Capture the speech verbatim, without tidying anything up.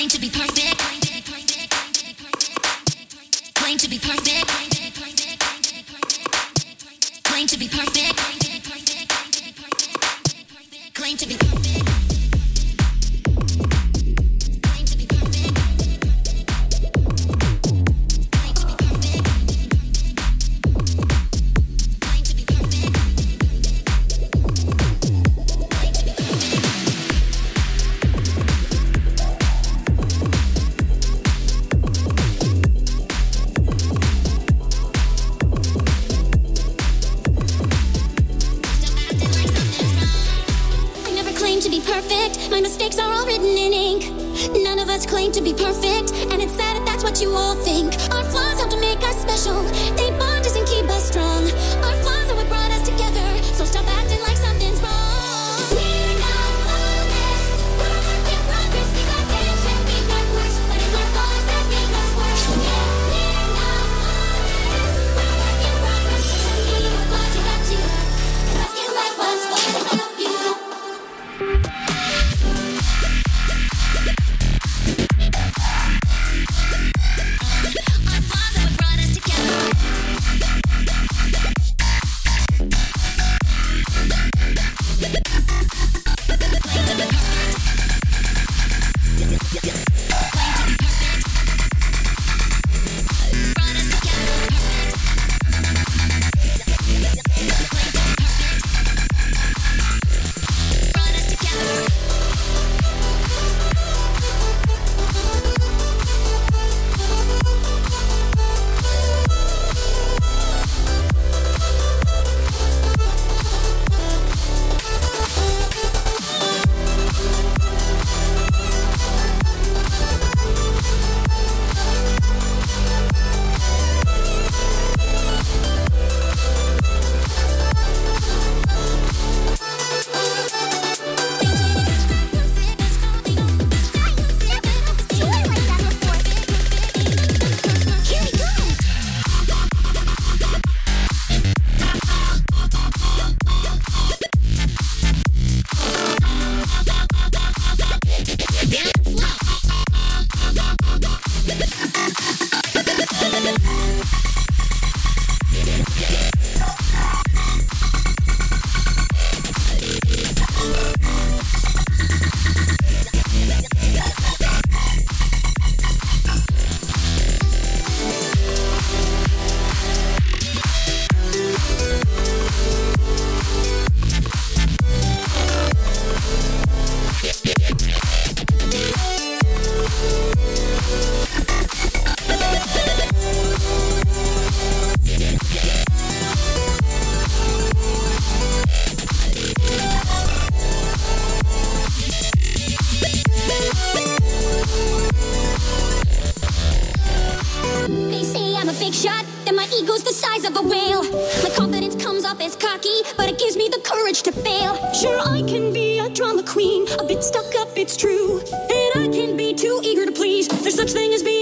Claim to be perfect. Claim to be perfect. Claim to be perfect. Claim to be perfect. My mistakes are all written in ink. None of us claim to be perfect, and it's sad if that's what you all think. Our flaws help to make us special. They bond us and keep us strong. Our flaws are what brought us together, so stop acting like something's wrong. We're not flawless. We're a work in progress. We got days and we got worse, but it's our flaws that make us worse. Yeah, we're not flawless. We're a work in progress. We got you, what you got to. 'Cause I feel like what's gonna help you. Queen, a bit stuck up, it's true. And I can be too eager to please. There's such thing as being